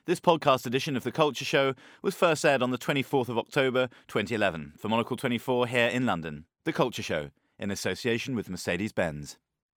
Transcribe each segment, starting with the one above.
This podcast edition of The Culture Show was first aired on the 24th of October 2011 for Monocle 24 here in London. The Culture Show, in association with Mercedes-Benz.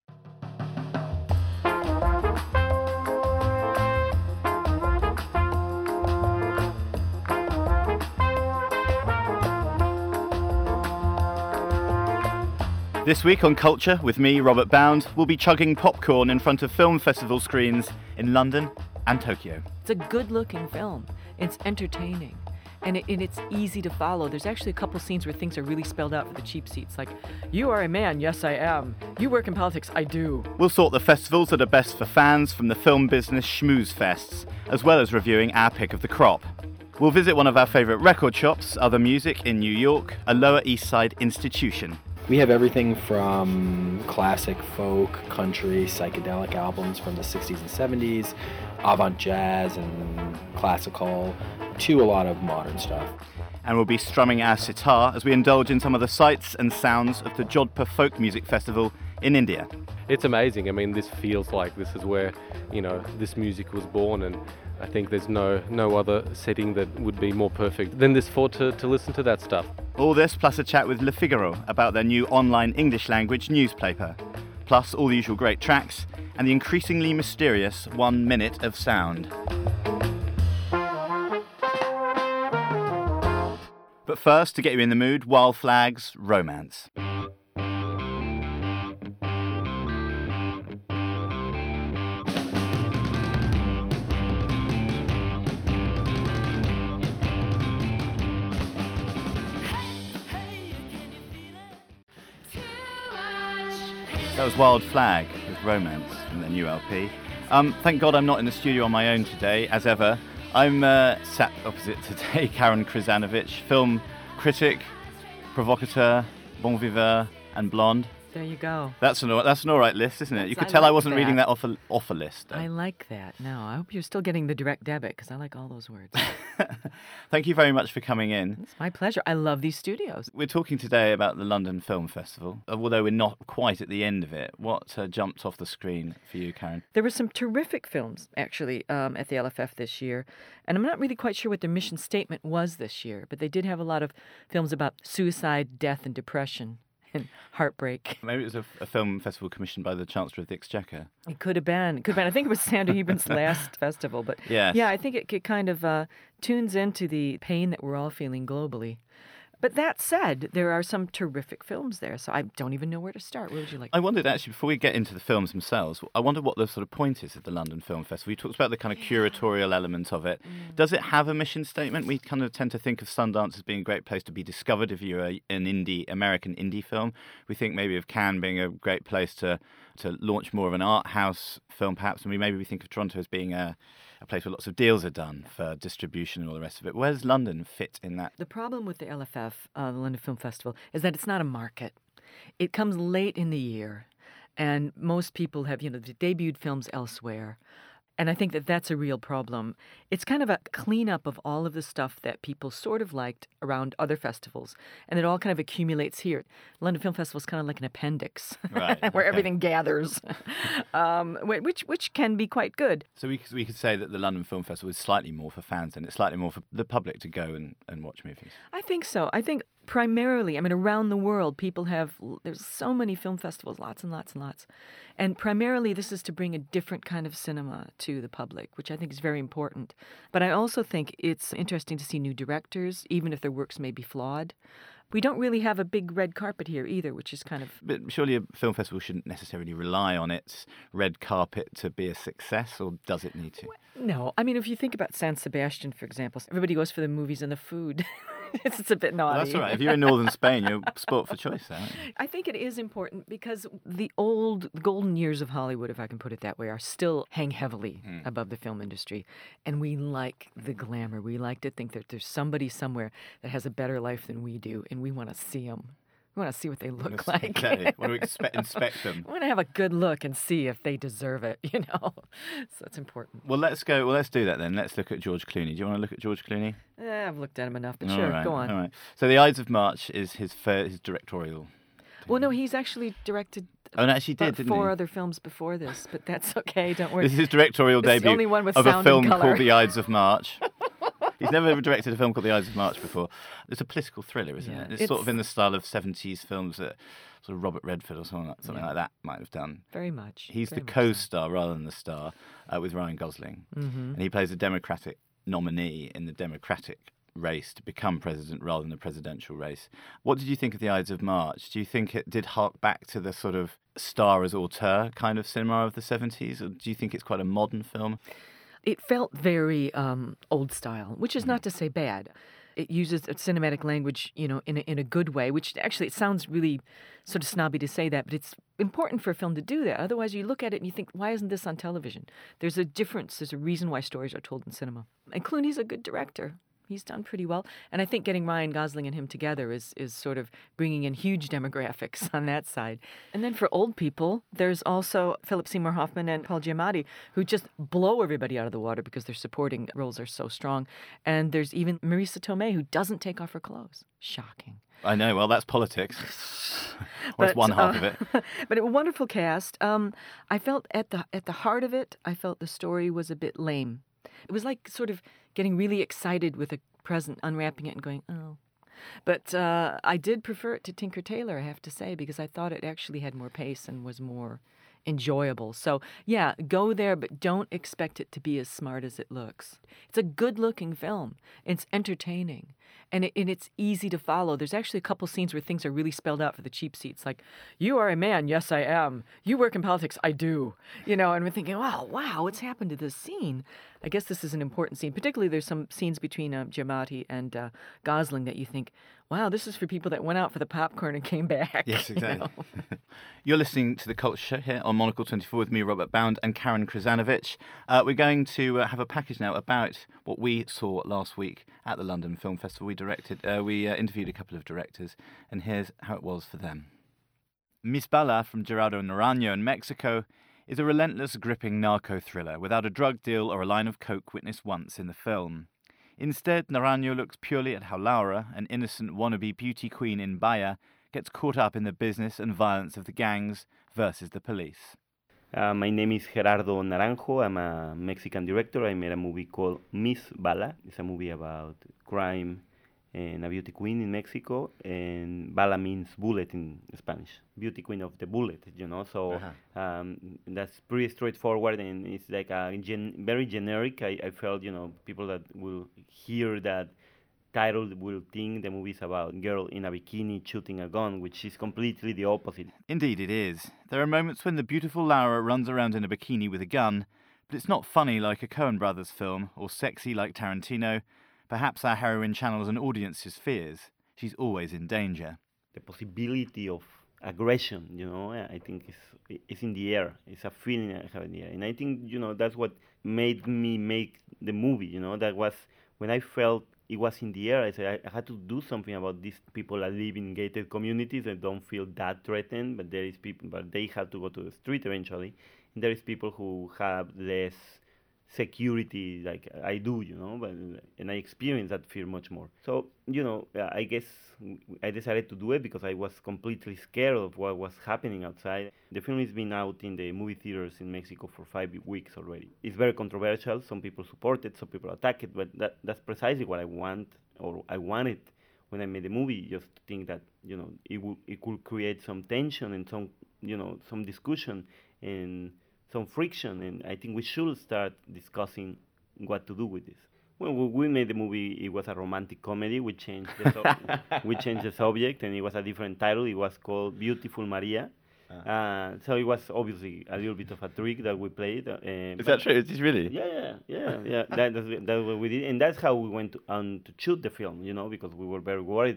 This week on Culture, with me, Robert Bound, we'll be chugging popcorn in front of film festival screens in London and Tokyo. It's a good-looking film. It's entertaining. And it's easy to follow. There's actually a couple scenes where things are really spelled out for the cheap seats. Like, you are a man, yes I am. You work in politics, I do. We'll sort the festivals that are best for fans from the film business schmooze fests, as well as reviewing our pick of the crop. We'll visit one of our favourite record shops, Other Music, in New York, a Lower East Side institution. We have everything from classic folk, country, psychedelic albums from the 60s and 70s, avant jazz and classical, to a lot of modern stuff. And we'll be strumming our sitar as we indulge in some of the sights and sounds of the Jodhpur Folk Music Festival in India. It's amazing. I mean, this feels like this is where, this music was born, and I think there's no other setting that would be more perfect than this for to listen to that stuff. All this plus a chat with Le Figaro about their new online English language newspaper, plus all the usual great tracks and the increasingly mysterious 1 minute of sound. But first, to get you in the mood, Wild Flags, Romance. That was Wild Flag with Romance from their new LP. Thank God I'm not in the studio on my own today, as ever. I'm sat opposite today Karen Krzanovich, film critic, provocateur, bon viveur, and blonde. There you go. That's an all right list, isn't it? You could I tell like I wasn't that. reading that off a list. Though. I like that. No, I hope you're still getting the direct debit, because I like all those words. Thank you very much for coming in. It's my pleasure. I love these studios. We're talking today about the London Film Festival, although we're not quite at the end of it. What jumped off the screen for you, Karen? There were some terrific films, actually, at the LFF this year. And I'm not really quite sure what their mission statement was this year, but they did have a lot of films about suicide, death, and depression. And heartbreak. Maybe it was a film festival commissioned by the Chancellor of the Exchequer. It could have been. I think it was Sander Heben's last festival. But yes. Yeah, I think it kind of tunes into the pain that we're all feeling globally. But that said, there are some terrific films there, so I don't even know where to start. Where would you like to I wondered, actually, before we get into the films themselves, I wonder what the sort of point is of the London Film Festival. You talked about the kind of curatorial element of it. Does it have a mission statement? We kind of tend to think of Sundance as being a great place to be discovered if you're an American indie film. We think maybe of Cannes being a great place to launch more of an art house film, perhaps, and maybe we think of Toronto as being a place where lots of deals are done for distribution and all the rest of it. Where does London fit in that? The problem with the LFF, the London Film Festival, is that it's not a market. It comes late in the year, and most people have, debuted films elsewhere. And I think that that's a real problem. It's kind of a cleanup of all of the stuff that people sort of liked around other festivals. And it all kind of accumulates here. London Film Festival is kind of like an appendix, right, where everything gathers, which can be quite good. So we could say that the London Film Festival is slightly more for fans and it's slightly more for the public to go and watch movies. I think so. I think primarily, around the world, there's so many film festivals, lots and lots and lots. And primarily, this is to bring a different kind of cinema to the public, which I think is very important. But I also think it's interesting to see new directors, even if their works may be flawed. We don't really have a big red carpet here either, which is kind of... But surely a film festival shouldn't necessarily rely on its red carpet to be a success, or does it need to? No. If you think about San Sebastian, for example, everybody goes for the movies and the food. It's a bit naughty. Well, that's all right. If you're in northern Spain, you're sport for choice, aren't you? I think it is important because the old golden years of Hollywood, if I can put it that way, are still hang heavily above the film industry. And we like the glamour. We like to think that there's somebody somewhere that has a better life than we do, and we want to see them. We want to see what they look like. Exactly. Want to inspect them. We want to have a good look and see if they deserve it, So it's important. Well, let's do that then. Let's look at George Clooney. Do you want to look at George Clooney? I've looked at him enough, but sure, go on. All right. So The Ides of March is his directorial. Well, no, he's actually directed Oh, no, she did, about didn't 4 he? other films before this, but that's okay. Don't worry. This is his directorial This is the debut only one with of a sound and film color. called The Ides of March. He's never directed a film called The Ides of March before. It's a political thriller, isn't Yeah, it? It's sort of it's- in the style of 70s films that sort of Robert Redford or something Yeah. like that might have done. Very much. He's very the much so. co-star rather than the star with Ryan Gosling. Mhm. And he plays a Democratic nominee in the Democratic race to become president rather than the presidential race. What did you think of The Ides of March? Do you think it did hark back to the sort of star as auteur kind of cinema of the 70s? Or do you think it's quite a modern film? It felt very old style, which is not to say bad. It uses a cinematic language, in a good way, which actually it sounds really sort of snobby to say that, but it's important for a film to do that. Otherwise, you look at it and you think, why isn't this on television? There's a difference. There's a reason why stories are told in cinema. And Clooney's a good director. He's done pretty well. And I think getting Ryan Gosling and him together is sort of bringing in huge demographics on that side. And then for old people, there's also Philip Seymour Hoffman and Paul Giamatti, who just blow everybody out of the water because their supporting roles are so strong. And there's even Marisa Tomei, who doesn't take off her clothes. Shocking. I know, well, that's politics. Well, it's one half of it. But a wonderful cast. I felt at the heart of it, I felt the story was a bit lame. It was like sort of getting really excited with a present, unwrapping it and going, oh. But I did prefer it to Tinker Tailor, I have to say, because I thought it actually had more pace and was more enjoyable. So, yeah, go there, but don't expect it to be as smart as it looks. It's a good-looking film. It's entertaining, and it's easy to follow. There's actually a couple scenes where things are really spelled out for the cheap seats, like, you are a man, yes, I am. You work in politics, I do. And we're thinking, wow, what's happened to this scene? I guess this is an important scene. Particularly, there's some scenes between Giamatti and Gosling that you think, wow, this is for people that went out for the popcorn and came back. Yes, exactly. You're listening to The Culture Show here on Monocle 24 with me, Robert Bound, and Karen Krzanovich. We're going to have a package now about what we saw last week at the London Film Festival. We interviewed a couple of directors, and here's how it was for them. Miss Bala from Gerardo Naranjo in Mexico is a relentless, gripping narco thriller without a drug deal or a line of coke witnessed once in the film. Instead, Naranjo looks purely at how Laura, an innocent wannabe beauty queen in Bahia, gets caught up in the business and violence of the gangs versus the police. My name is Gerardo Naranjo. I'm a Mexican director. I made a movie called Miss Bala. It's a movie about crime and a beauty queen in Mexico. And Bala means bullet in Spanish. Beauty queen of the bullet, So that's pretty straightforward, and it's like a very generic. I felt, people that will hear that title will think the movie is about a girl in a bikini shooting a gun, which is completely the opposite. Indeed it is. There are moments when the beautiful Laura runs around in a bikini with a gun, but it's not funny like a Coen Brothers film, or sexy like Tarantino. Perhaps our heroine channels an audience's fears. She's always in danger. The possibility of aggression, I think is in the air. It's a feeling I have in the air. And I think, that's what made me make the movie, that was when I felt it was in the air. I said I had to do something about these people that live in gated communities and don't feel that threatened, but they have to go to the street eventually. And there is people who have less security like I do, and I experience that fear much more. So, I guess I decided to do it because I was completely scared of what was happening outside. The film has been out in the movie theaters in Mexico for 5 weeks already. It's very controversial. Some people support it, some people attack it, but that's precisely what I want, or I wanted when I made the movie, just to think that, it could create some tension and some discussion and some friction, and I think we should start discussing what to do with this. When we made the movie, it was a romantic comedy. We changed the subject, and it was a different title. It was called Beautiful Maria. So it was obviously a little bit of a trick that we played. Is that true? Is it really? Yeah. That's what we did, and that's how we went on to shoot the film. Because we were very worried.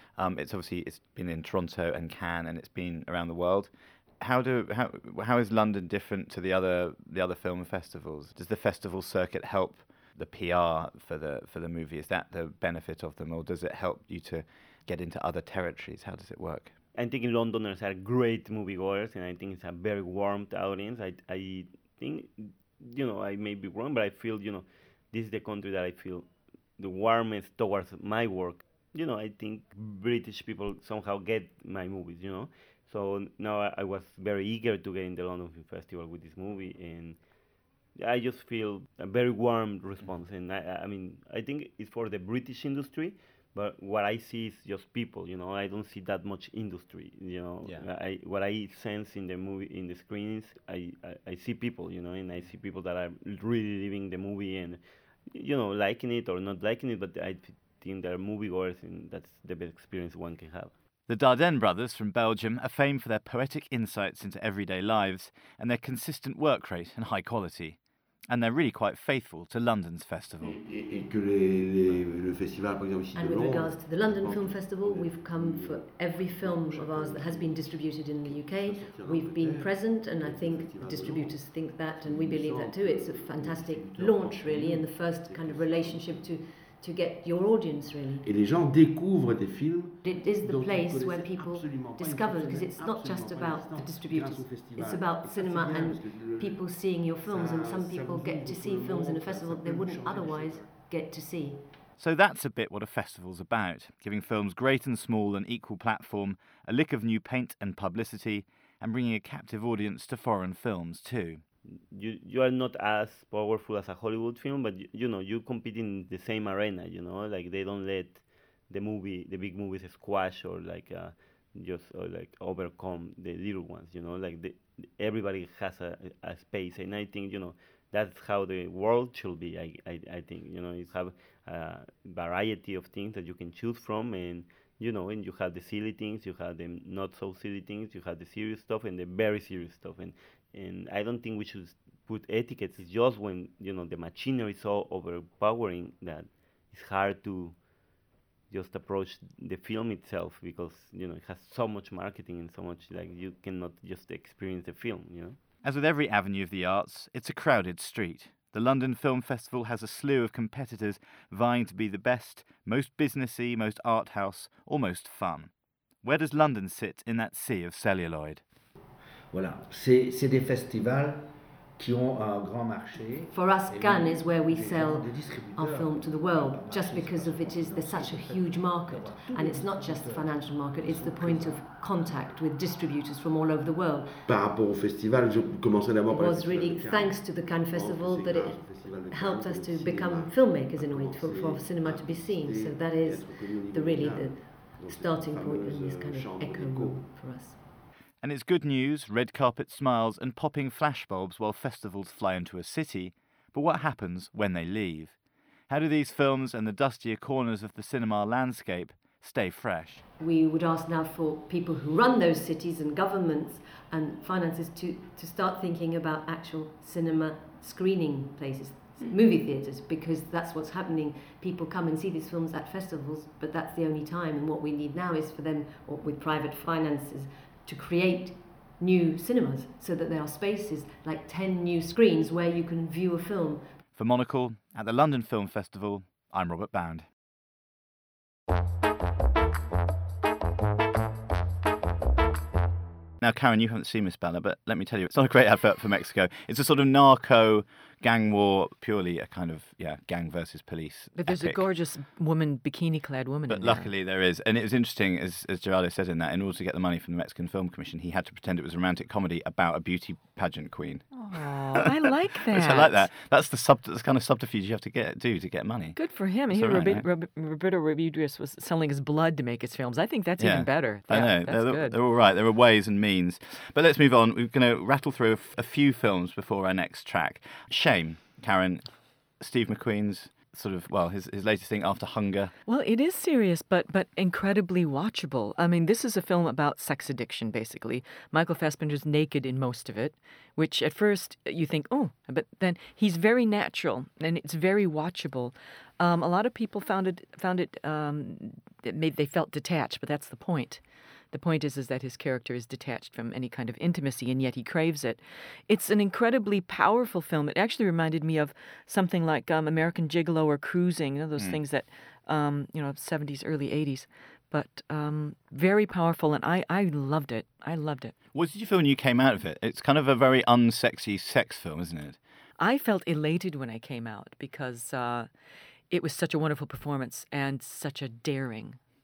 It's been in Toronto and Cannes, and it's been around the world. How is London different to the other film festivals? Does the festival circuit help the PR for the movie? Is that the benefit of them, or does it help you to get into other territories? How does it work? I think Londoners are great moviegoers, and I think it's a very warmed audience. I think, I may be wrong, but I feel, this is the country that I feel the warmest towards my work. I think British people somehow get my movies, So now I was very eager to get in the London Film Festival with this movie, and I just feel a very warm response. And I mean, I think it's for the British industry, but what I see is just people. You know, I don't see that much industry. You know, Yeah. what I sense in the movie, in the screenings, I see people. You know, and I see people that are really living the movie and, you know, liking it or not liking it. But I think they're moviegoers, and that's the best experience one can have. The Dardenne brothers from Belgium are famed for their poetic insights into everyday lives and their consistent work rate and high quality. And they're really quite faithful to London's festival. And with regards to the London Film Festival, we've come for every film of ours that has been distributed in the UK. We've been present, and I think the distributors think that, and we believe that too. It's a fantastic launch, really, and the first kind of relationship to get your audience, really. Et les gens découvrent des films. It is the place where people discover, because it's not just about the distributors, it's about cinema and people seeing your films, and some people get to see films in a festival they wouldn't otherwise get to see. So that's a bit what a festival's about, giving films great and small an equal platform, a lick of new paint and publicity, and bringing a captive audience to foreign films too. You are not as powerful as a Hollywood film, but you know, you compete in the same arena. You know, like they don't let the big movies squash or just overcome the little ones. You know, like everybody has a space, and I think, you know, that's how the world should be. I think, you know, you have a variety of things that you can choose from, and you know, and you have the silly things, you have the not so silly things, you have the serious stuff and the very serious stuff, and I don't think we should put etiquettes. It's just when, you know, the machinery is so overpowering that it's hard to just approach the film itself, because, you know, it has so much marketing and so much, like, you cannot just experience the film, you know. As with every avenue of the arts, it's a crowded street. The London Film Festival has a slew of competitors vying to be the best, most businessy, most art house, or most fun. Where does London sit in that sea of celluloid? Voilà, c'est des festivals qui ont un grand marché. For us, Cannes is where we sell our film to the world, just because of there's such a huge market, and it's not just the financial market, it's the point of contact with distributors from all over the world. Par rapport au festival, je commencerai d'abord par It was really thanks to the Cannes Festival that it helped us to become filmmakers in a way, for cinema to be seen. So that is the starting point in this kind of echo war for us. And it's good news, red carpet smiles and popping flashbulbs while festivals fly into a city. But what happens when they leave? How do these films and the dustier corners of the cinema landscape stay fresh? We would ask now for people who run those cities and governments and finances to start thinking about actual cinema screening places, movie theatres, because that's what's happening. People come and see these films at festivals, but that's the only time, and what we need now is for them, or with private finances, to create new cinemas, so that there are spaces like 10 new screens where you can view a film. For Monocle, at the London Film Festival, I'm Robert Bound. Now, Karen, you haven't seen Miss Bella, but let me tell you, it's not a great advert for Mexico. It's a sort of narco gang war, purely a kind of, gang versus police. But there's epic. a gorgeous woman, bikini-clad woman But in there. luckily there is. And it was interesting, as Gerardo said in that, in order to get the money from the Mexican Film Commission, he had to pretend it was a romantic comedy about a beauty pageant queen. Oh, I like that. Which I like that. That's the kind of subterfuge you have to do to get money. Good for him. That's Here, all right, Roberto Rodriguez was selling his blood to make his films. I think that's even better. I know. That's good. They're all right. There are ways and means. But let's move on. We're going to rattle through a few films before our next track. Shame, Karen. Steve McQueen's his latest thing, After Hunger. Well, it is serious, but incredibly watchable. I mean, this is a film about sex addiction, basically. Michael Fassbender's naked in most of it, which at first you think, oh, but then he's very natural and it's very watchable. A lot of people found it they felt detached, but that's the point. The point is that his character is detached from any kind of intimacy, and yet he craves it. It's an incredibly powerful film. It actually reminded me of something like American Gigolo or Cruising, those things that, 70s, early 80s. But very powerful, and I loved it. I loved it. What did you feel when you came out of it? It's kind of a very unsexy sex film, isn't it? I felt elated when I came out because it was such a wonderful performance and such a daring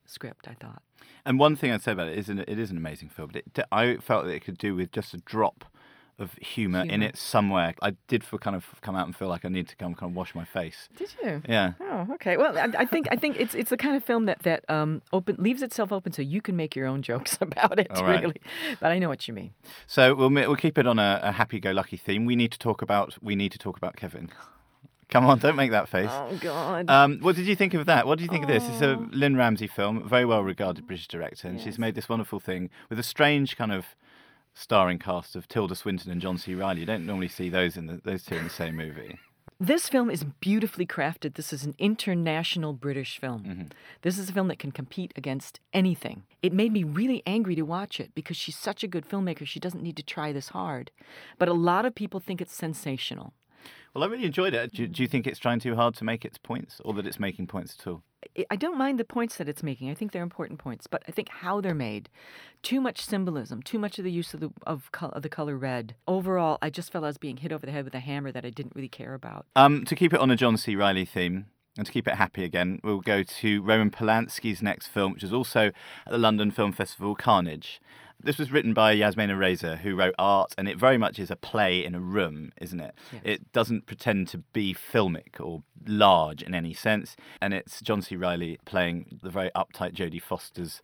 script, I thought. And one thing I'd say about it is it is an amazing film. But I felt that it could do with just a drop of humour in it somewhere. I did kind of come out and feel like I need to kind of wash my face. Did you? Yeah. Oh, okay. Well, I think it's the kind of film that leaves itself open so you can make your own jokes about it. All right. Really, but I know what you mean. So we'll keep it on a happy-go-lucky theme. We need to talk about Kevin. Come on, don't make that face. Oh God. What did you think of that? What do you think of this? It's a Lynn Ramsay film, very well-regarded British director, and she's made this wonderful thing with a strange kind of starring cast of Tilda Swinton and John C. Reilly. You don't normally see those two in the same movie. This film is beautifully crafted. This is an international British film. Mm-hmm. This is a film that can compete against anything. It made me really angry to watch it because she's such a good filmmaker. She doesn't need to try this hard. But a lot of people think it's sensational. Well, I really enjoyed it. Do you think it's trying too hard to make its points, or that it's making points at all? I don't mind the points that it's making. I think they're important points, but I think how they're made, too much symbolism, too much of the use of the color red. Overall, I just felt I was being hit over the head with a hammer that I didn't really care about. To keep it on a John C. Reilly theme, and to keep it happy again, we'll go to Roman Polanski's next film, which is also at the London Film Festival, Carnage. This was written by Yasmina Reza, who wrote Art, and it very much is a play in a room, isn't it? Yes. It doesn't pretend to be filmic or large in any sense, and it's John C. Reilly playing the very uptight Jodie Foster's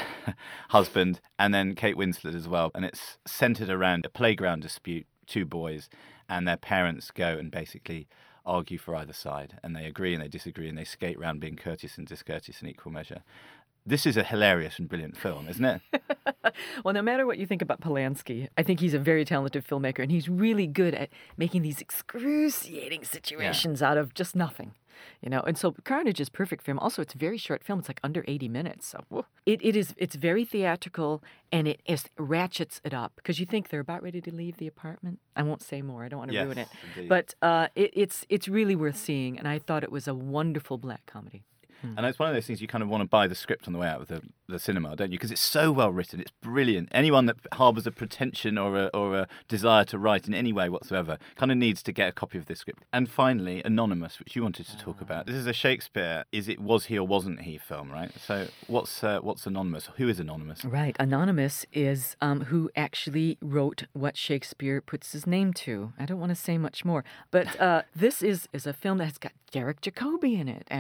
husband, and then Kate Winslet as well, and it's centred around a playground dispute, two boys, and their parents go and basically argue for either side, and they agree and they disagree, and they skate around being courteous and discourteous in equal measure. This is a hilarious and brilliant film, isn't it? Well, no matter what you think about Polanski, I think he's a very talented filmmaker, and he's really good at making these excruciating situations out of just nothing. And so Carnage is perfect for him. Also, it's a very short film. It's like under 80 minutes. So it's very theatrical, and it ratchets it up because you think they're about ready to leave the apartment. I won't say more. I don't want to ruin it. Indeed. But it's really worth seeing, and I thought it was a wonderful black comedy. And it's one of those things you kind of want to buy the script on the way out of the cinema, don't you? Because it's so well written, it's brilliant. Anyone that harbours a pretension or a desire to write in any way whatsoever kind of needs to get a copy of this script. And finally, Anonymous, which you wanted to talk about. This is a Shakespeare, was he or wasn't he film, right? So what's Anonymous? Who is Anonymous? Right. Anonymous is who actually wrote what Shakespeare puts his name to. I don't want to say much more. But this is a film that's got Derek Jacobi in it,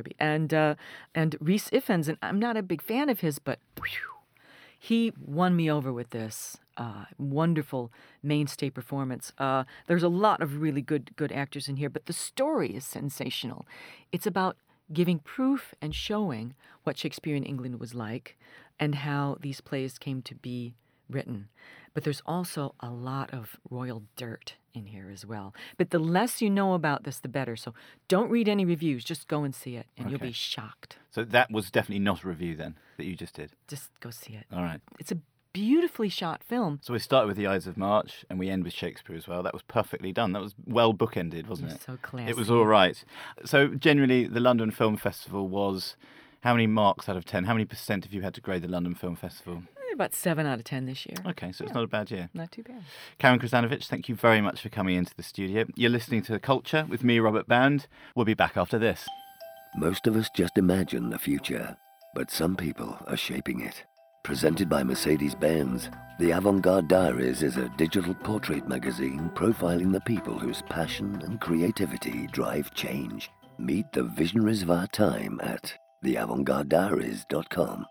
and Rhys Ifans, and I'm not a big fan of his, but he won me over with this wonderful mainstay performance. There's a lot of really good actors in here, but the story is sensational. It's about giving proof and showing what Shakespearean England was like and how these plays came to be written. But there's also a lot of royal dirt in here as well. But the less you know about this, the better. So don't read any reviews. Just go and see it, and you'll be shocked. So that was definitely not a review then that you just did? Just go see it. All right. It's a beautifully shot film. So we started with The Ides of March, and we end with Shakespeare as well. That was perfectly done. That was well bookended, wasn't it? So classy. It was all right. So generally, the London Film Festival was... How many marks out of 10? How many % have you had to grade the London Film Festival? About 7 out of 10 this year. Okay, so it's not a bad year. Not too bad. Karen Krasanovic, thank you very much for coming into the studio. You're listening to Culture with me, Robert Bound. We'll be back after this. Most of us just imagine the future, but some people are shaping it. Presented by Mercedes-Benz, the Avant-Garde Diaries is a digital portrait magazine profiling the people whose passion and creativity drive change. Meet the visionaries of our time at theavantgardediaries.com.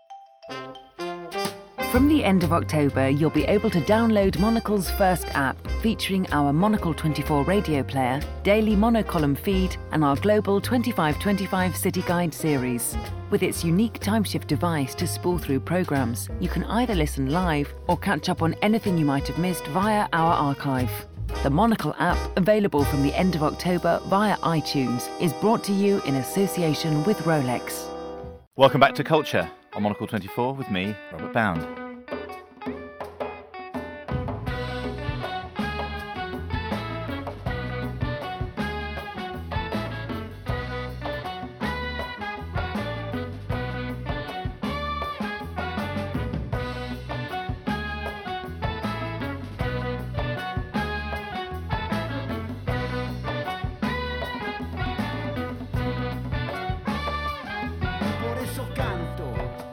From the end of October, you'll be able to download Monocle's first app, featuring our Monocle 24 radio player, daily monocolumn feed, and our global 2525 City Guide series. With its unique timeshift device to spool through programs, you can either listen live or catch up on anything you might have missed via our archive. The Monocle app, available from the end of October via iTunes, is brought to you in association with Rolex. Welcome back to Culture on Monocle 24 with me, Robert Bound. Por eso canto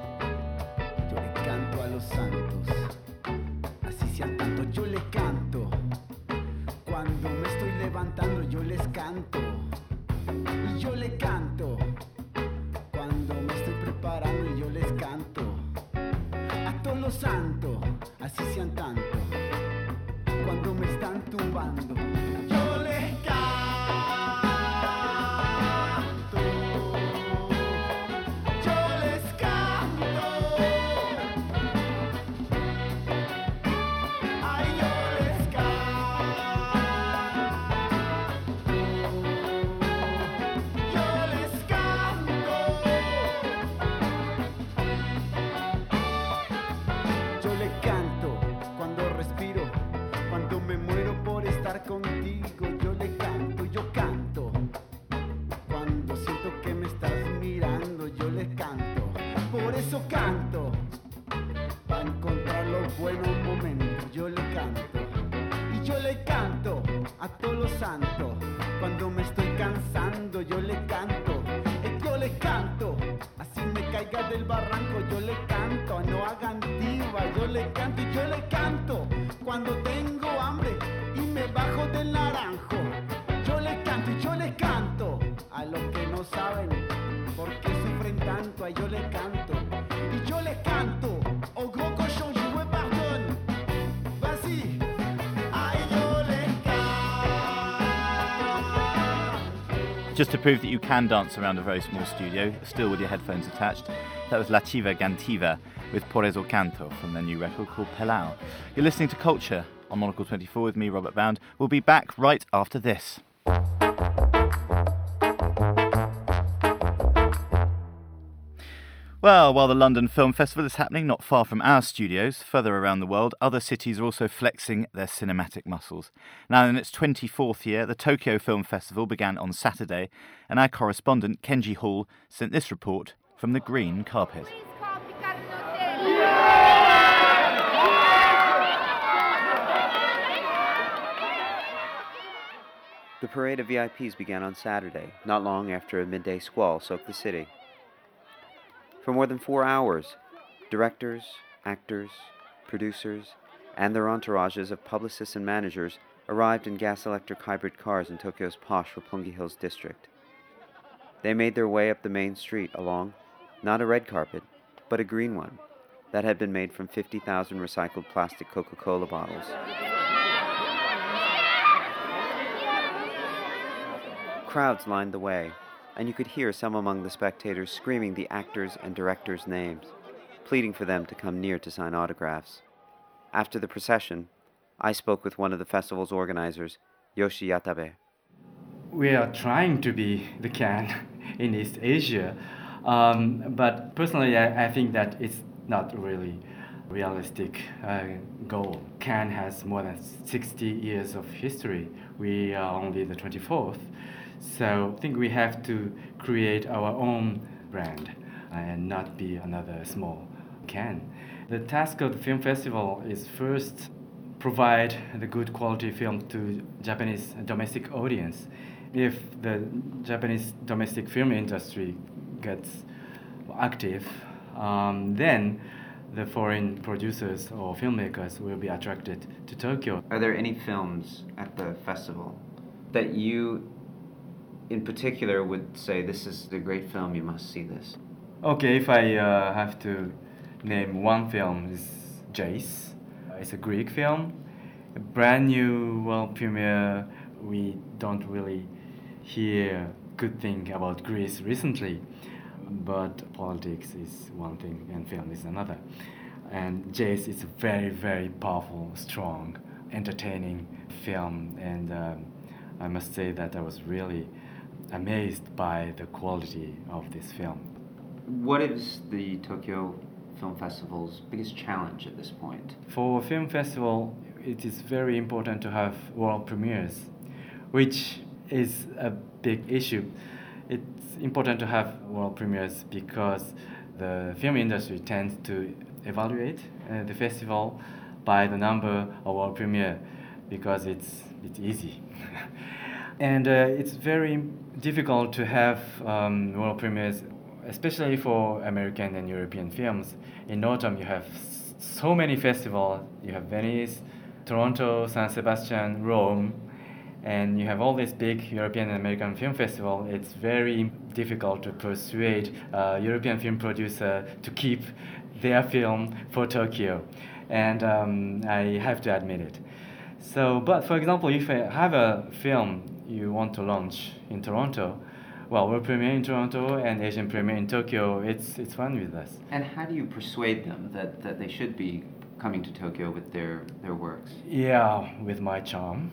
eso canto, para encontrar los buenos momentos. Yo le canto, y yo le canto a todos los santos. Cuando me estoy cansando, yo le canto, yo le canto. Así me caiga del barranco, yo le canto. No hagan diva, yo le canto y yo le canto. Cuando tengo hambre y me bajo del naranjo, yo le canto y yo le canto. A los que no saben por qué sufren tanto, a yo le canto y yo le canto. Au gros cochon, je vous pardonne. Vas-y, ay yo le canto. Just to prove that you can dance around a very small studio, still with your headphones attached, that was Lativa Gantiva with Por Eso Canto from their new record called Pelau. You're listening to Culture on Monocle 24 with me, Robert Bound. We'll be back right after this. Well, while the London Film Festival is happening not far from our studios, further around the world, other cities are also flexing their cinematic muscles. Now, in its 24th year, the Tokyo Film Festival began on Saturday, and our correspondent, Kenji Hall, sent this report from the green carpet. The parade of VIPs began on Saturday, not long after a midday squall soaked the city. For more than 4 hours, directors, actors, producers, and their entourages of publicists and managers arrived in gas-electric hybrid cars in Tokyo's posh Roppongi Hills district. They made their way up the main street along, not a red carpet, but a green one that had been made from 50,000 recycled plastic Coca-Cola bottles. Crowds lined the way, and you could hear some among the spectators screaming the actors' and directors' names, pleading for them to come near to sign autographs. After the procession, I spoke with one of the festival's organizers, Yoshi Yatabe. We are trying to be the Cannes in East Asia, but personally I think that it's not really realistic goal. Cannes has more than 60 years of history. We are only the 24th. So I think we have to create our own brand and not be another small Cannes. The task of the film festival is first provide the good quality film to Japanese domestic audience. If the Japanese domestic film industry gets active, then the foreign producers or filmmakers will be attracted to Tokyo. Are there any films at the festival that you in particular would say this is the great film, you must see this? Okay, if I have to name one film, is Jace. It's a Greek film, a brand new world premiere. We don't really hear good thing about Greece recently, but politics is one thing and film is another. And Jace is a very, very powerful, strong, entertaining film, and I must say that I was really amazed by the quality of this film. What is the Tokyo Film Festival's biggest challenge at this point? For a film festival, it is very important to have world premieres, which is a big issue. It's important to have world premieres because the film industry tends to evaluate the festival by the number of world premiere because it's easy. And it's very difficult to have world premieres, especially for American and European films. In autumn, you have so many festivals. You have Venice, Toronto, San Sebastian, Rome, and you have all this big European and American film festival. It's very difficult to persuade a European film producer to keep their film for Tokyo, and I have to admit it. So, but for example, if I have a film you want to launch in Toronto, well, we'll premiere in Toronto and Asian premiere in Tokyo. It's fun with us. And how do you persuade them that they should be coming to Tokyo with their works? Yeah, with my charm.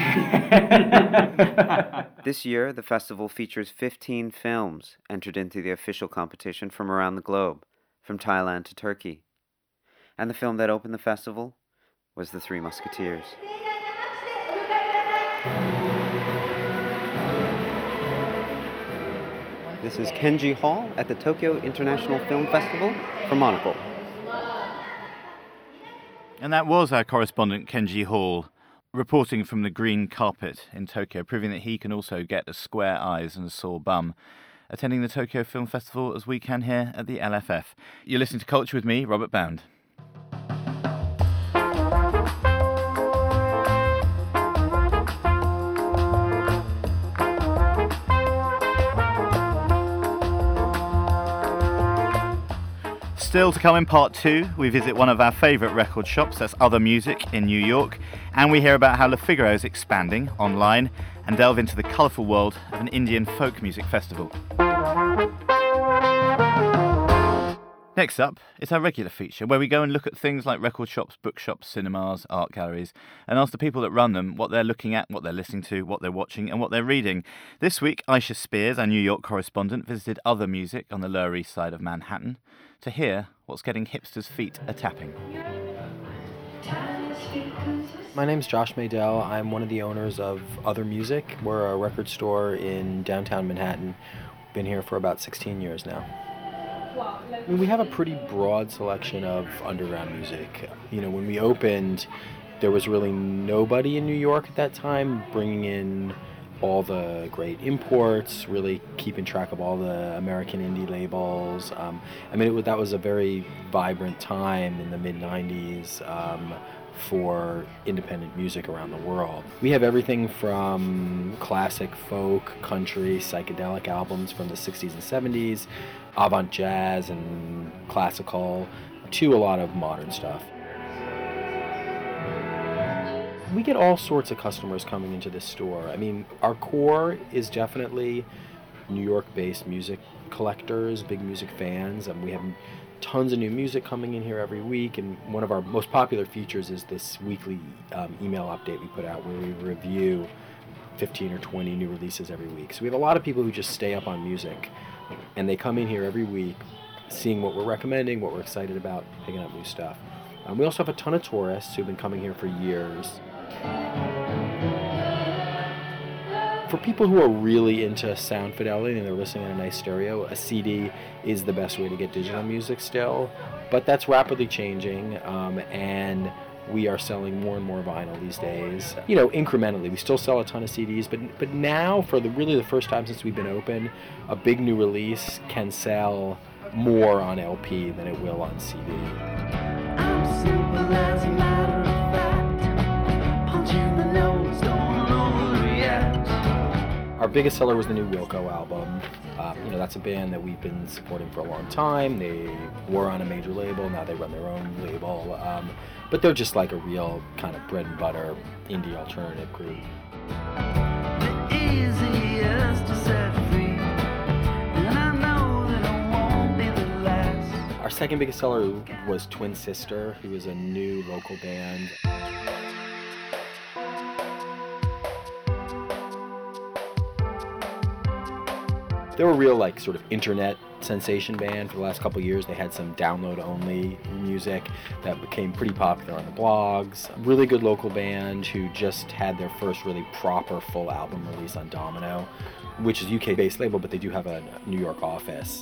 This year, the festival features 15 films entered into the official competition from around the globe, from Thailand to Turkey. And the film that opened the festival was The Three Musketeers. This is Kenji Hall at the Tokyo International Film Festival for Monocle. And that was our correspondent Kenji Hall reporting from the green carpet in Tokyo, proving that he can also get a square eyes and a sore bum attending the Tokyo Film Festival as we can here at the LFF. You're listening to Culture with me, Robert Bound. Still to come in part 2, we visit one of our favourite record shops, that's Other Music in New York, and we hear about how Le Figaro is expanding online and delve into the colourful world of an Indian folk music festival. Next up, it's our regular feature where we go and look at things like record shops, bookshops, cinemas, art galleries, and ask the people that run them what they're looking at, what they're listening to, what they're watching, and what they're reading. This week, Aisha Spears, our New York correspondent, visited Other Music on the Lower East Side of Manhattan to hear what's getting hipsters' feet a-tapping. My name's Josh Maydell. I'm one of the owners of Other Music. We're a record store in downtown Manhattan. Been here for about 16 years now. I mean, we have a pretty broad selection of underground music. You know, when we opened, there was really nobody in New York at that time bringing in all the great imports, really keeping track of all the American indie labels. That was a very vibrant time in the mid-90s for independent music around the world. We have everything from classic folk, country, psychedelic albums from the 60s and 70s, avant jazz and classical, to a lot of modern stuff. We get all sorts of customers coming into this store. I mean, our core is definitely New York-based music collectors, big music fans. We have tons of new music coming in here every week, and one of our most popular features is this weekly email update we put out where we review 15 or 20 new releases every week. So we have a lot of people who just stay up on music, and they come in here every week seeing what we're recommending, what we're excited about, picking up new stuff. We also have a ton of tourists who've been coming here for years. For people who are really into sound fidelity and they're listening on a nice stereo, a CD is the best way to get digital music still, but that's rapidly changing, and we are selling more and more vinyl these days. You know, incrementally, we still sell a ton of CDs, but now, for the first time since we've been open, a big new release can sell more on LP than it will on CD. I'm simple as a matter of fact, punching the nose, don't overreact. Our biggest seller was the new Wilco album. That's a band that we've been supporting for a long time. They were on a major label, now they run their own label. But they're just like a real kind of bread and butter indie alternative group. The easiest to set free, and I know that I won't be the last. Our second biggest seller was Twin Sister, who is a new local band. They were a real, sort of internet sensation band for the last couple of years. They had some download-only music that became pretty popular on the blogs. A really good local band who just had their first really proper full album release on Domino, which is a UK-based label, but they do have a New York office.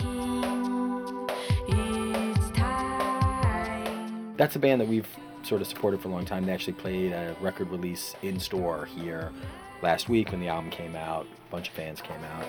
That's a band that we've sort of supported for a long time. They actually played a record release in-store here last week when the album came out. A bunch of fans came out.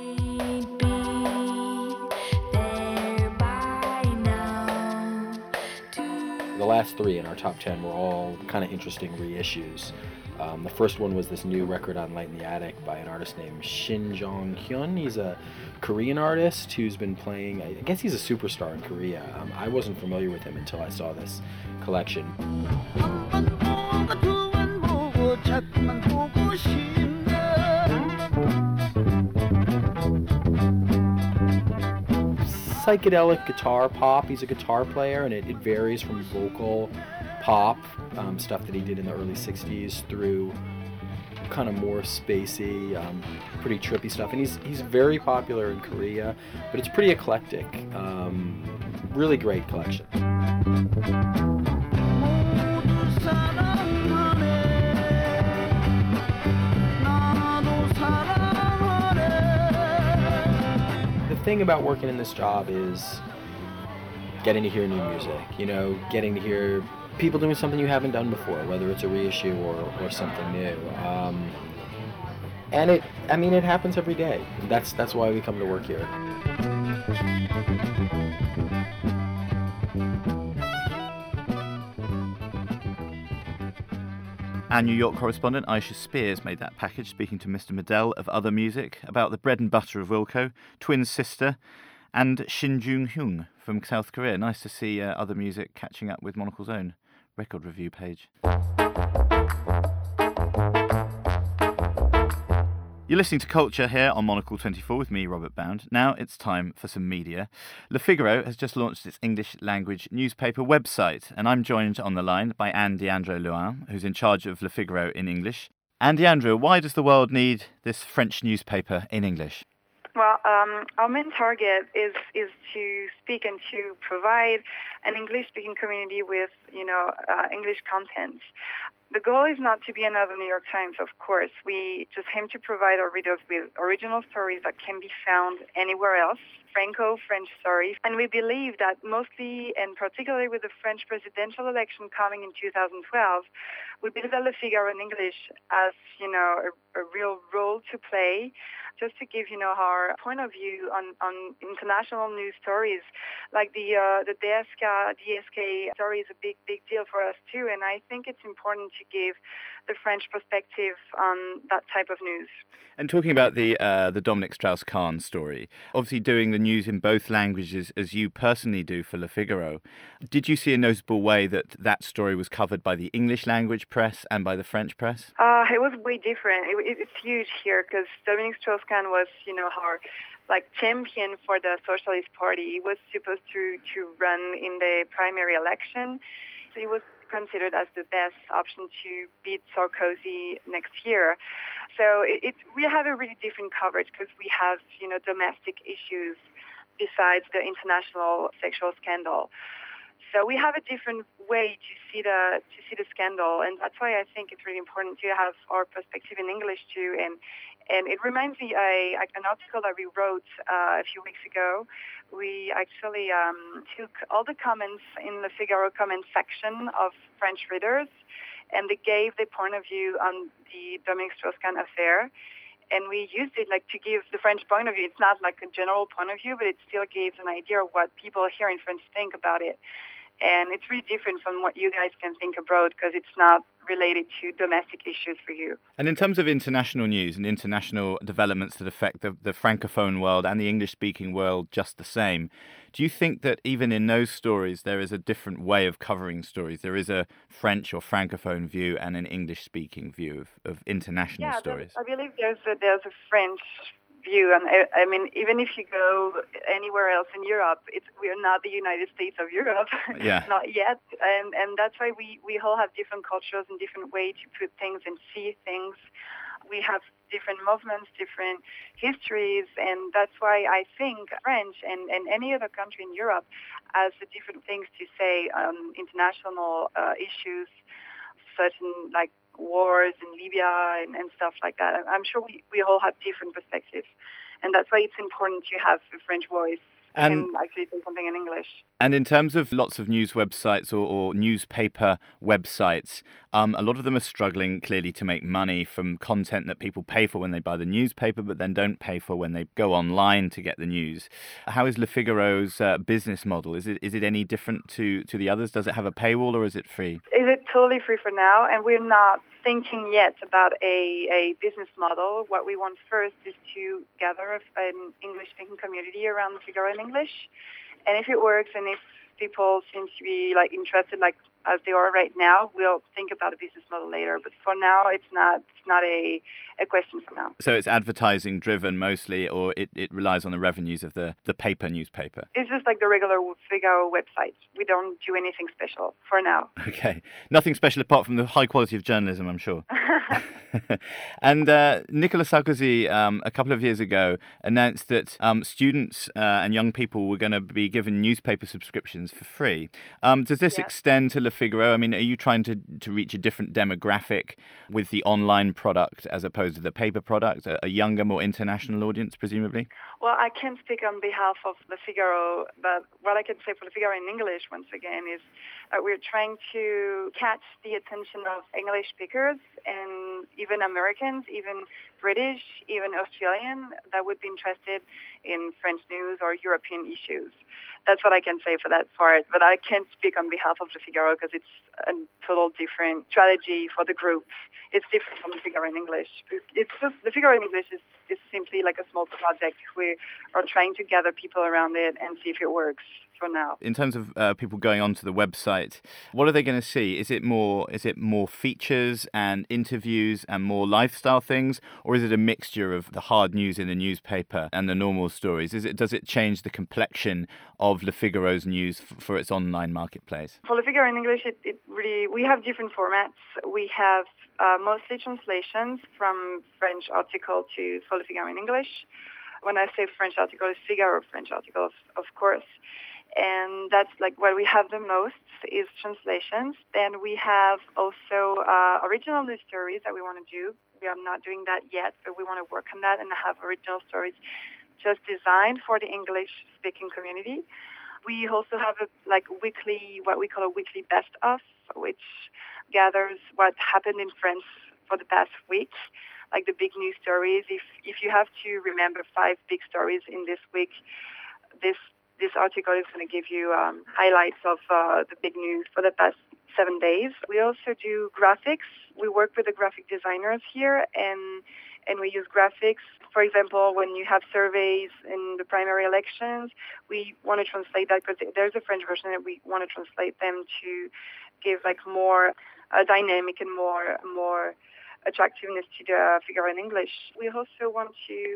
The last three in our top 10 were all kind of interesting reissues. The first one was this new record on Light in the Attic by an artist named Shin Jong-hyun. He's a Korean artist who's been playing, I guess he's a superstar in Korea. I wasn't familiar with him until I saw this collection. Psychedelic guitar pop. He's a guitar player, and it varies from vocal pop, stuff that he did in the early 60s, through kind of more spacey, pretty trippy stuff. And he's very popular in Korea, but it's pretty eclectic. Really great collection. thing about working in this job is getting to hear new music, getting to hear people doing something you haven't done before, whether it's a reissue or something new. And it happens every day. That's why we come to work here. Our New York correspondent Aisha Spears made that package, speaking to Mr. Medell of Other Music about the bread and butter of Wilco, Twin Sister, and Shin Jung-hyun from South Korea. Nice to see Other Music catching up with Monocle's own record review page. You're listening to Culture here on Monocle 24 with me, Robert Bound. Now it's time for some media. Le Figaro has just launched its English language newspaper website, and I'm joined on the line by Anne D'Andre-Luin, who's in charge of Le Figaro in English. Anne D'Andre, why does the world need this French newspaper in English? Well, our main target is to speak and to provide an English-speaking community with, English content. The goal is not to be another New York Times, of course. We just aim to provide our readers with original stories that can be found anywhere else, Franco-French stories. And we believe that mostly, and particularly with the French presidential election coming in 2012, we believe that Le Figaro in English has, a real role to play, just to give, our point of view on international news stories. Like the DSK story is a big deal for us too, and I think it's important to give the French perspective on that type of news. And talking about the Dominique Strauss-Kahn story, obviously doing the news in both languages as you personally do for Le Figaro, did you see a noticeable way that story was covered by the English language press and by the French press? It was way different. It's huge here because Dominique Strauss-Kahn was, our champion for the Socialist Party. He was supposed to run in the primary election. So he was considered as the best option to beat Sarkozy next year. So we have a really different coverage because we have, domestic issues besides the international sexual scandal. So we have a different way to see the scandal, and that's why I think it's really important to have our perspective in English too. And it reminds me an article that we wrote a few weeks ago. We actually took all the comments in the Figaro comment section of French readers, and they gave their point of view on the Dominique Strauss-Kahn affair. And we used it to give the French point of view. It's not like a general point of view, but it still gives an idea of what people here in France think about it. And it's really different from what you guys can think abroad because it's not related to domestic issues for you. And in terms of international news and international developments that affect the Francophone world and the English-speaking world just the same, do you think that even in those stories there is a different way of covering stories? There is a French or Francophone view and an English-speaking view of international stories? I believe there's a French view, and I mean, even if you go anywhere else in Europe, we're not the United States of Europe, not yet, and that's why we all have different cultures and different ways to put things and see things. We have different movements, different histories, and that's why I think French and any other country in Europe has different things to say on international issues, certain wars in Libya and stuff like that. I'm sure we all have different perspectives, and that's why it's important to have a French voice and actually say something in English. And in terms of lots of news websites or newspaper websites, a lot of them are struggling clearly to make money from content that people pay for when they buy the newspaper, but then don't pay for when they go online to get the news. How is Le Figaro's business model? Is it any different to the others? Does it have a paywall or is it free? Is it totally free for now? And we're not thinking yet about a business model. What we want first is to gather an English-speaking community around Le Figaro in English. And if it works and if people seem to be interested as they are right now, we'll think about a business model later. But for now, it's not a question for now. So it's advertising driven mostly, or it relies on the revenues of the paper newspaper? It's just like the regular Figaro website. We don't do anything special for now. Okay. Nothing special apart from the high quality of journalism, I'm sure. And Nicolas Sarkozy, a couple of years ago, announced that students and young people were going to be given newspaper subscriptions for free. Does this extend to Le Le Figaro? I mean, are you trying to reach a different demographic with the online product as opposed to the paper product, a younger, more international audience, presumably? Well, I can't speak on behalf of Le Figaro, but what I can say for Le Figaro in English, once again, is that we're trying to catch the attention of English speakers and even Americans, even British, even Australian, that would be interested in French news or European issues. That's what I can say for that part, but I can't speak on behalf of Le Figaro because it's a total different strategy for the group. It's different from Le Figaro in English. It's just, Le Figaro in English is simply like a small project. We are trying to gather people around it and see if it works for now. In terms of people going onto the website, what are they going to see? Is it more features and interviews and more lifestyle things, or is it a mixture of the hard news in the newspaper and the normal stories? Does it change the complexion of Le Figaro's news for its online marketplace? For Le Figaro in English, we have different formats. We have mostly translations from French article for Le Figaro in English. When I say French article, it's Figaro French articles, of course. And that's like what we have the most is translations. Then we have also original news stories that we want to do. We are not doing that yet, but we want to work on that and have original stories just designed for the English-speaking community. We also have what we call a weekly best of, which gathers what happened in France for the past week, like the big news stories. If you have to remember 5 big stories in this week, this article is going to give you highlights of the big news for the past 7 days. We also do graphics. We work with the graphic designers here, and we use graphics. For example, when you have surveys in the primary elections, we want to translate that because there's a French version and we want to translate them to give more dynamic and more attractiveness to the Figaro in English. We also want to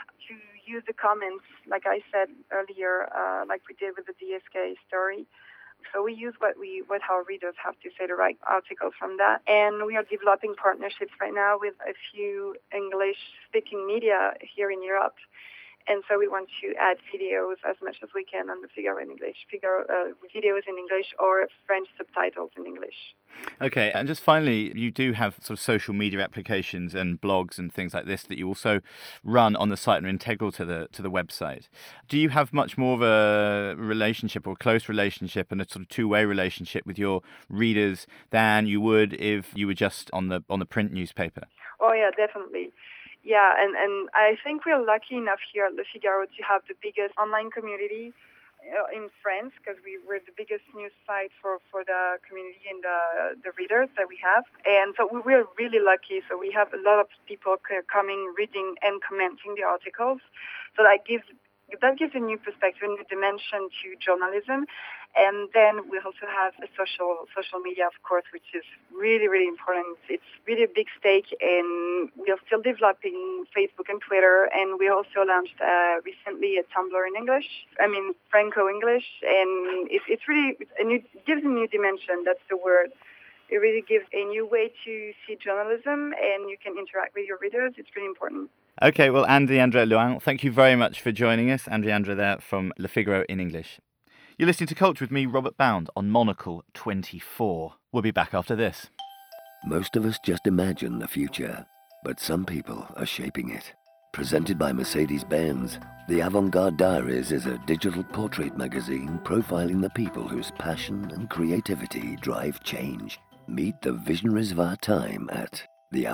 use the comments, like I said earlier, like we did with the DSK story. So we use what our readers have to say, the right articles from that. And we are developing partnerships right now with a few English-speaking media here in Europe. And so we want to add videos as much as we can on the Figaro in English, videos in English or French subtitles in English. Okay, and just finally, you do have sort of social media applications and blogs and things like this that you also run on the site and are integral to the website. Do you have much more of a relationship or a close relationship and a sort of two-way relationship with your readers than you would if you were just on the print newspaper? Oh yeah, definitely. Yeah, and I think we're lucky enough here at Le Figaro to have the biggest online community in France because we're the biggest news site for the community and the readers that we have. And so we're really lucky. So we have a lot of people coming, reading, and commenting the articles. So that gives a new perspective, a new dimension to journalism. And then we also have a social media, of course, which is really, really important. It's really a big stake, and we are still developing Facebook and Twitter. And we also launched recently a Tumblr in English. Franco-English, and it gives a new dimension. That's the word. It really gives a new way to see journalism, and you can interact with your readers. It's really important. Okay, well, André Louin, thank you very much for joining us. André there from Le Figaro in English. You're listening to Culture with me, Robert Bound, on Monocle 24. We'll be back after this. Most of us just imagine the future, but some people are shaping it. Presented by Mercedes-Benz, the Avant-Garde Diaries is a digital portrait magazine profiling the people whose passion and creativity drive change. Meet the visionaries of our time at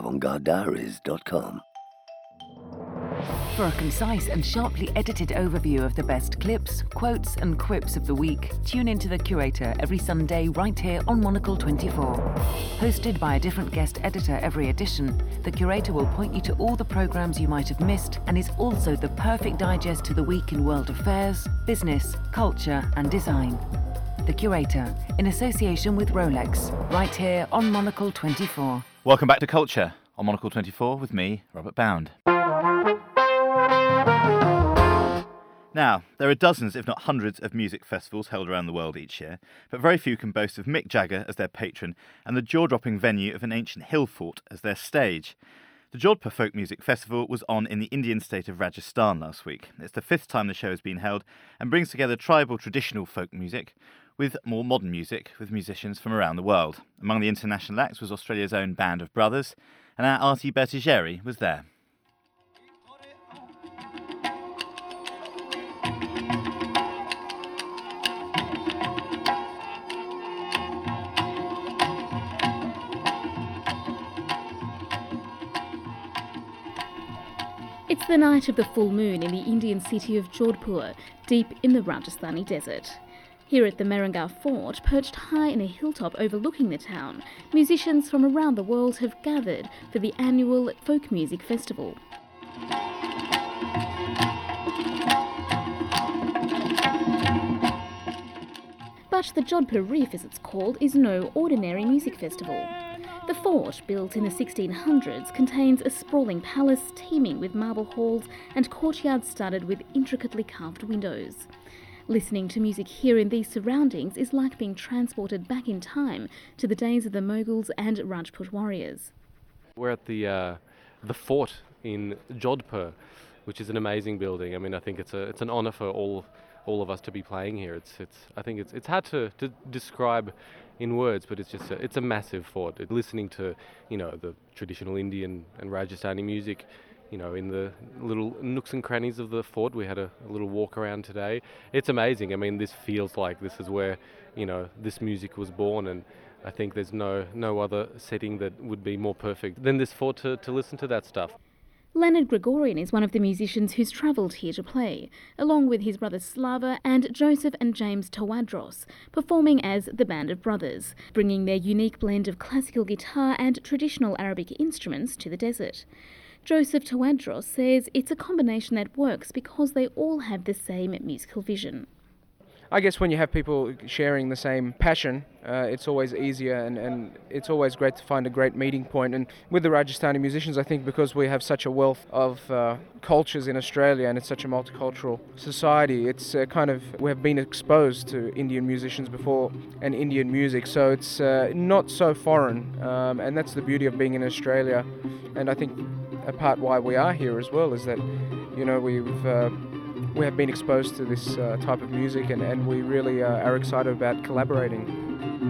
theavantgardediaries.com. For a concise and sharply edited overview of the best clips, quotes and quips of the week, tune into The Curator every Sunday right here on Monocle 24. Hosted by a different guest editor every edition, The Curator will point you to all the programs you might have missed and is also the perfect digest to the week in world affairs, business, culture and design. The Curator, in association with Rolex, right here on Monocle 24. Welcome back to Culture on Monocle 24 with me, Robert Bound. Now, there are dozens, if not hundreds, of music festivals held around the world each year, but very few can boast of Mick Jagger as their patron and the jaw-dropping venue of an ancient hill fort as their stage. The Jodhpur Folk Music Festival was on in the Indian state of Rajasthan last week. It's the 5th time the show has been held and brings together tribal traditional folk music with more modern music with musicians from around the world. Among the international acts was Australia's own Band of Brothers, and our Artie Bertigeri was there. It's the night of the full moon in the Indian city of Jodhpur, deep in the Rajasthani desert. Here at the Mehranga Fort, perched high in a hilltop overlooking the town, musicians from around the world have gathered for the annual folk music festival. But the Jodhpur Reef, as it's called, is no ordinary music festival. The fort, built in the 1600s, contains a sprawling palace teeming with marble halls and courtyards studded with intricately carved windows. Listening to music here in these surroundings is like being transported back in time to the days of the Mughals and Rajput warriors. We're at the fort in Jodhpur, which is an amazing building. I mean, I think it's an honour for all of us to be playing here. I think it's hard to describe in words, but it's a massive fort. Listening to, the traditional Indian and Rajasthani music, in the little nooks and crannies of the fort. We had a little walk around today. It's amazing. I mean, this feels like this is where, this music was born, and I think there's no other setting that would be more perfect than this fort to listen to that stuff. Leonard Gregorian is one of the musicians who's travelled here to play, along with his brothers Slava and Joseph and James Tawadros, performing as the Band of Brothers, bringing their unique blend of classical guitar and traditional Arabic instruments to the desert. Joseph Tawadros says it's a combination that works because they all have the same musical vision. I guess when you have people sharing the same passion, it's always easier and it's always great to find a great meeting point. And with the Rajasthani musicians, I think because we have such a wealth of cultures in Australia and it's such a multicultural society, it's we have been exposed to Indian musicians before and Indian music, so it's not so foreign, and that's the beauty of being in Australia. And I think a part why we are here as well is that, we have been exposed to this type of music and we really are excited about collaborating.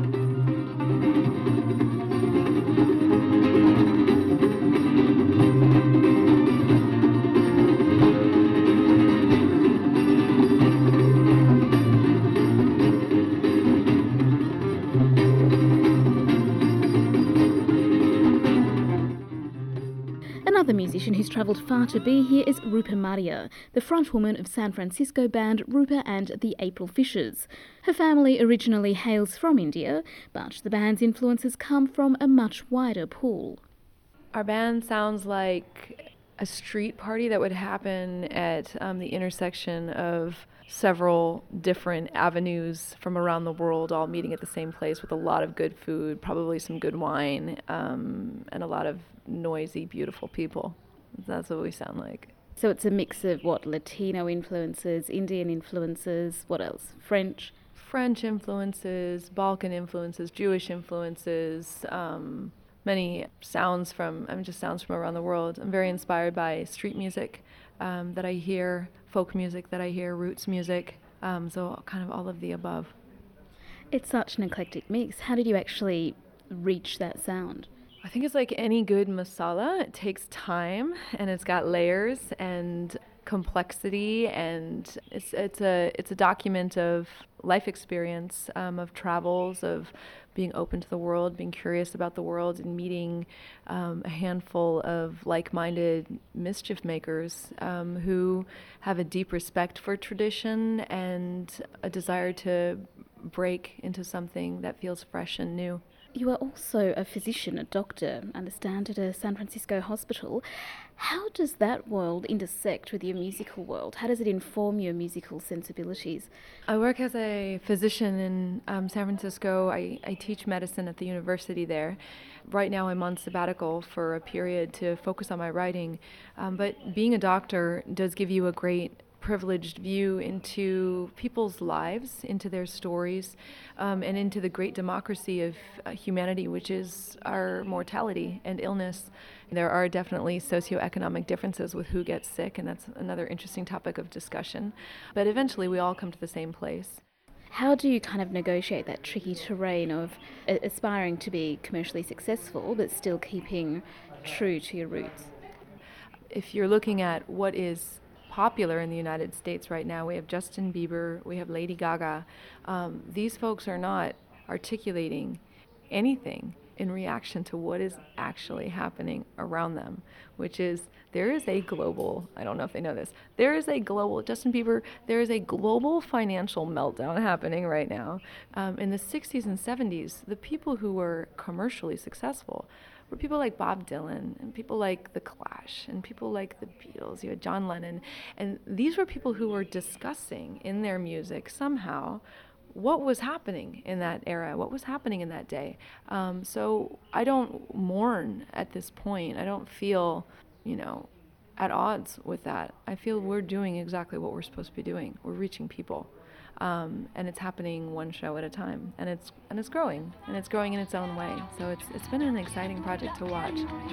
Another musician who's travelled far to be here is Rupa Maria, the frontwoman of San Francisco band Rupa and the April Fishers. Her family originally hails from India, but the band's influences come from a much wider pool. Our band sounds like a street party that would happen at the intersection of several different avenues from around the world, all meeting at the same place with a lot of good food, probably some good wine, and a lot of noisy, beautiful people. That's what we sound like. So it's a mix of Latino influences, Indian influences, what else? French influences, Balkan influences, Jewish influences, many sounds from around the world. I'm very inspired by street music that I hear, folk music that I hear, roots music, so kind of all of the above. It's such an eclectic mix. How did you actually reach that sound? I think it's like any good masala. It takes time and it's got layers and complexity, and it's a document of life experience, of travels, of being open to the world, being curious about the world, and meeting a handful of like-minded mischief makers who have a deep respect for tradition and a desire to break into something that feels fresh and new. You are also a physician, a doctor, I understand, at a San Francisco hospital. How does that world intersect with your musical world? How does it inform your musical sensibilities? I work as a physician in San Francisco. I teach medicine at the university there. Right now I'm on sabbatical for a period to focus on my writing. But being a doctor does give you a great privileged view into people's lives, into their stories, and into the great democracy of humanity, which is our mortality and illness. There are definitely socioeconomic differences with who gets sick, and that's another interesting topic of discussion. But eventually we all come to the same place. How do you kind of negotiate that tricky terrain of aspiring to be commercially successful but still keeping true to your roots? If you're looking at what is popular in the United States right now, we have Justin Bieber, we have Lady Gaga. These folks are not articulating anything in reaction to what is actually happening around them, which is there is a global, I don't know if they know this, there is a global, Justin Bieber, there is a global financial meltdown happening right now. In the 60s and 70s, the people who were commercially successful were people like Bob Dylan and people like The Clash and people like the Beatles, you had John Lennon, and these were people who were discussing in their music somehow what was happening in that era, what was happening in that day. So I don't mourn at this point. I don't feel, at odds with that. I feel we're doing exactly what we're supposed to be doing. We're reaching people. And it's happening one show at a time, and it's growing, and it's growing in its own way. So it's been an exciting project to watch.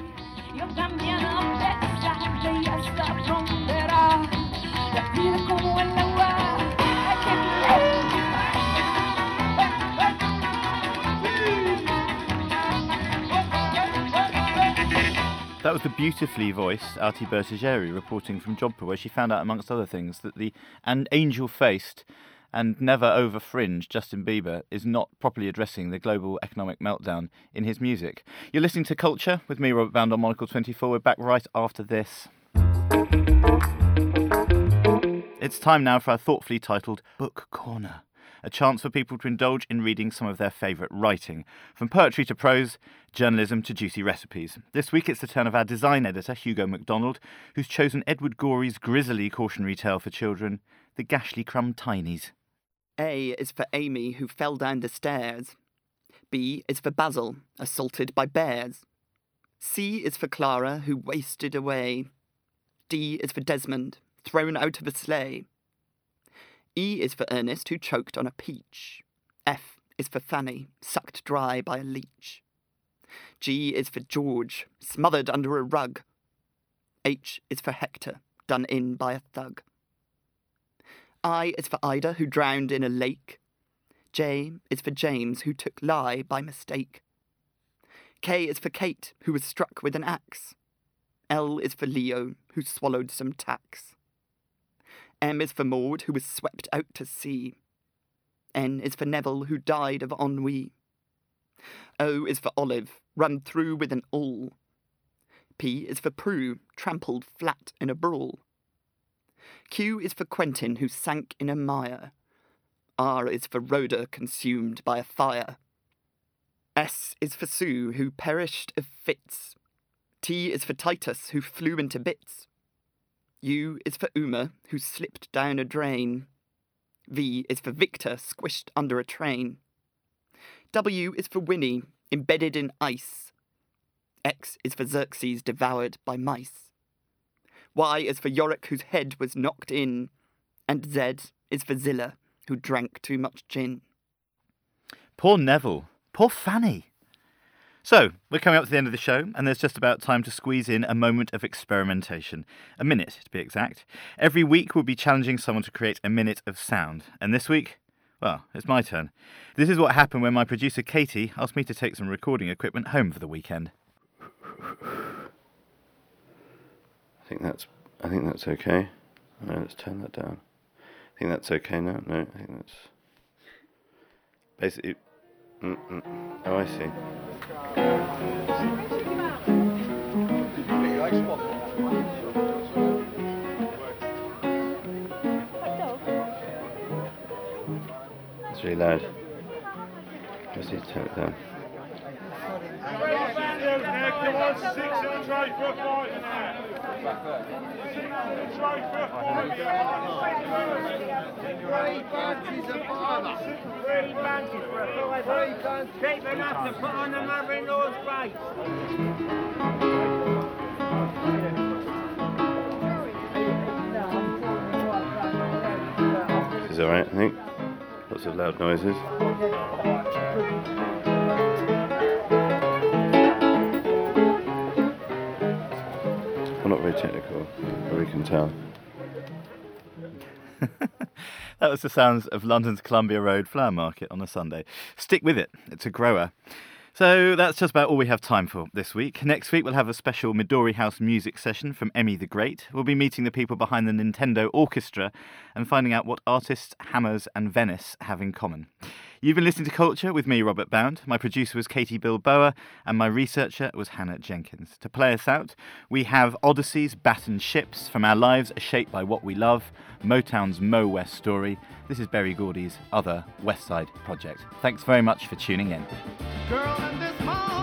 That was the beautifully voiced Artie Bertigeri reporting from Jodhpur, where she found out, amongst other things, that the angel-faced and never over-fringed Justin Bieber is not properly addressing the global economic meltdown in his music. You're listening to Culture with me, Robert Bound, on Monocle 24. We're back right after this. It's time now for our thoughtfully titled Book Corner, a chance for people to indulge in reading some of their favourite writing, from poetry to prose, journalism to juicy recipes. This week it's the turn of our design editor, Hugo MacDonald, who's chosen Edward Gorey's grisly cautionary tale for children, The Gashly Crumb Tinies. A is for Amy, who fell down the stairs. B is for Basil, assaulted by bears. C is for Clara, who wasted away. D is for Desmond, thrown out of a sleigh. E is for Ernest, who choked on a peach. F is for Fanny, sucked dry by a leech. G is for George, smothered under a rug. H is for Hector, done in by a thug. I is for Ida, who drowned in a lake. J is for James, who took lie by mistake. K is for Kate, who was struck with an axe. L is for Leo, who swallowed some tacks. M is for Maud, who was swept out to sea. N is for Neville, who died of ennui. O is for Olive, run through with an awl. P is for Prue, trampled flat in a brawl. Q is for Quentin, who sank in a mire. R is for Rhoda, consumed by a fire. S is for Sue, who perished of fits. T is for Titus, who flew into bits. U is for Uma, who slipped down a drain. V is for Victor, squished under a train. W is for Winnie, embedded in ice. X is for Xerxes, devoured by mice. Y is for Yorick, whose head was knocked in. And Z is for Zilla, who drank too much gin. Poor Neville. Poor Fanny. So, we're coming up to the end of the show, and there's just about time to squeeze in a moment of experimentation. A minute, to be exact. Every week we'll be challenging someone to create a minute of sound. And this week, well, it's my turn. This is what happened when my producer Katie asked me to take some recording equipment home for the weekend. I think that's okay. No, let's turn that down. I think that's okay now. No, I think that's basically. Oh, I see. It's really loud. Let's need to turn it down. Come on, 6 and try for a fight in there. Try for a fight. 3 bunches of fiver. 3 bunches for a fiver. Cheap enough to put on the mother-in-law's face. This is alright, I think. Lots of loud noises. We're not very technical, but we can tell. That was the sounds of London's Columbia Road Flower Market on a Sunday. Stick with it, it's a grower. So that's just about all we have time for this week. Next week we'll have a special Midori House music session from Emmy the Great. We'll be meeting the people behind the Nintendo Orchestra and finding out what artists, Hammers and Venice have in common. You've been listening to Culture with me, Robert Bound. My producer was Katie Bilboa and my researcher was Hannah Jenkins. To play us out, we have Odyssey's Battened Ships, From Our Lives Are Shaped by What We Love, Motown's Mo West Story. This is Berry Gordy's other West Side project. Thanks very much for tuning in. Girl in this mall.